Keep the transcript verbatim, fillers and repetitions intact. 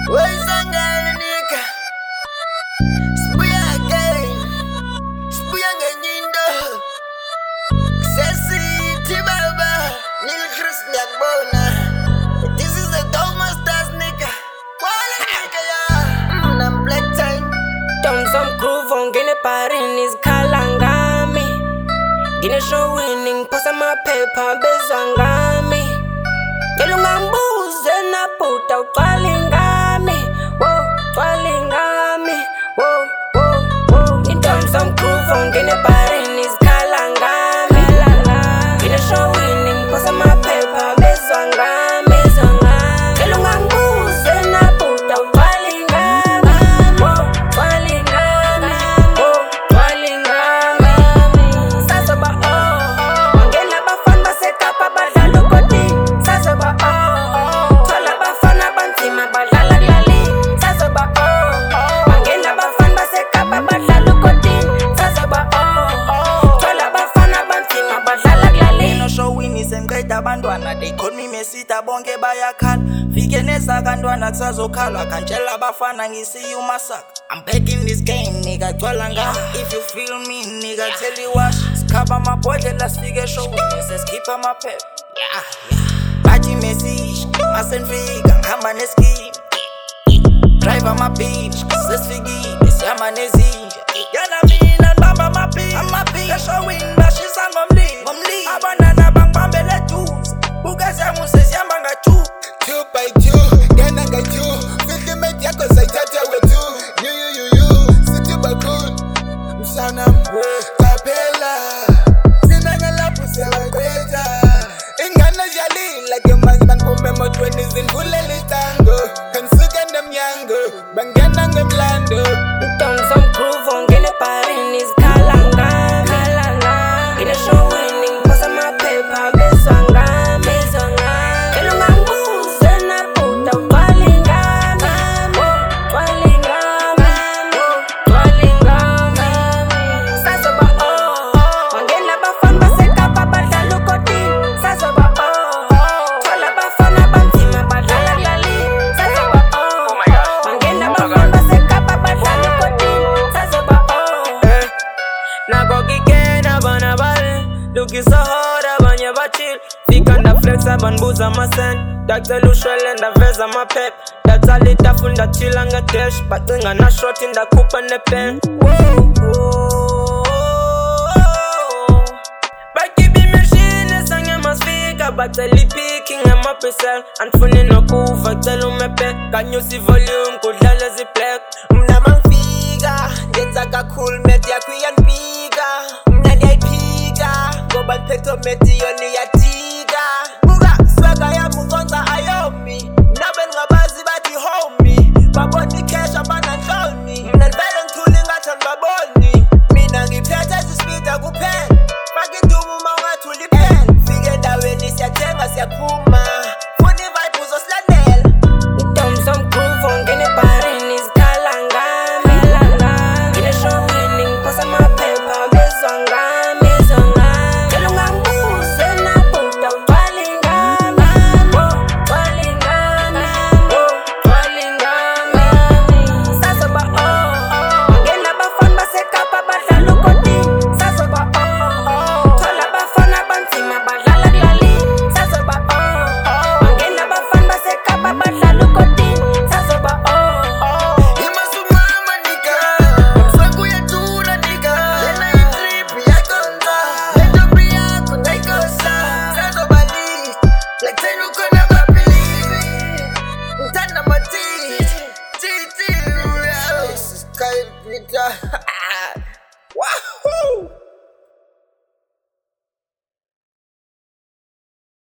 Wezangala nika Spuya again Spuya nganyindo Sesi Tibaba Nil Chris Nyakbona. This is the Thomas Das nigga. Wala nigga ya Nam black time Down some groove on Gine Parin is Kalangami Gine show winning Posa my paper bezangami Gelungambuze na puta Twalingami Whoa, twalingami Whoa, whoa, whoa In terms of groove on Gine Parin is Kalangami Gine show winning Posa my paper bezangami Gelungambuze na puta Twalingami Whoa, twalingami Whoa, twalingami Sasa ba oh Wangena bafan basekapa badalo koti Sasa ba oh Twala bafana bantima badala glali Sasa ba oh Wangena bafan basekapa badalo koti Sasa ba oh Twala bafana bantima badala glali No showing is emgeda bandwana. They call me Mesita bonge bayakhala. Fike nezakantwana kusazokhalwa kantshela abafana ngisi you massacre. I'm back in this game nigga twala ngami. If you feel me nigga tell you what. Sikhapa amabhodlela sifike showing sesikhipha amaphepha. Yeah yeah bathi message masenfika ngihamba nescheme. Drive amabhili sesifikile siyama nezinja. Yana mina ngibamba amabhili amabhili showing bashisa ngomlilo abanana bangibambele duze bukezangu sesiyamba nga-two Two by two, gana nga two. Fifty mate yako sayithatha wethu. You you you you, sithi bakulu. Msanam, qaphela. Sina ngalapho siyawaqeda. Ingane ziyalila ke manje baniphume emotweni zindvulela itango. Kansuka nemnyango, bangena ngemlando. Down some groove on Gine Parin is Kalangami Gine show winning Posa my paper bezangami Gelungambuze na puta Twalingami Twalingami Twalingami Sasa ba oh Wangena bafan basekapa badalo koti Sasa ba oh Twala bafana bantima badala glali Sasa ba oh Wangena bafan basekapa badalo koti Sasa ba oh Nagogikena bana bale Lukisa hora banya bachil Fikanda flex abanbuza masen Daktelu shwele ndaveza mapep Datalita funda chila nga tesh Batinga na shoti ndakupa nepen Bakibi machine sange masfika Bateli picking ema pisel Anfuni no kuva telu mepe Kanyusi volume kudlala ziplek Mna mangfika Ngenza kakul media kuyanpika Mna niyayipika Ngoba nphetho meti yoni yatika Buka swagga yami nkonza ayomi Nabe ngabazi bathi homie Babona icash abana nhloni Mna nivele ngithule ngathi anibaboni Mina ngiphethe sispeeda kuphela Faka idumu uma ungathuli iphela Fike endaweni siyathenga siyaphuma Funa i-vibe uzosilandela Down some groove on Gine Parin is Kalangami Gine show winning Posa my paper bezangami Gelungambuze na puta Twalingami Twalingami Twalingami Sasa ba oh Wangena bafan basekapa badalo koti Sasa ba oh Twala bafana bantima badala glali Sasa ba oh Wangena bafan basekapa badalo koti Sasa ba oh Imasumama nigga Mswangu yatura nigga Yena itrip yakonza Lejobi yako naikosa Sazo bali Like tenu kona mapili Mtana mati Titi This is Kyle Peter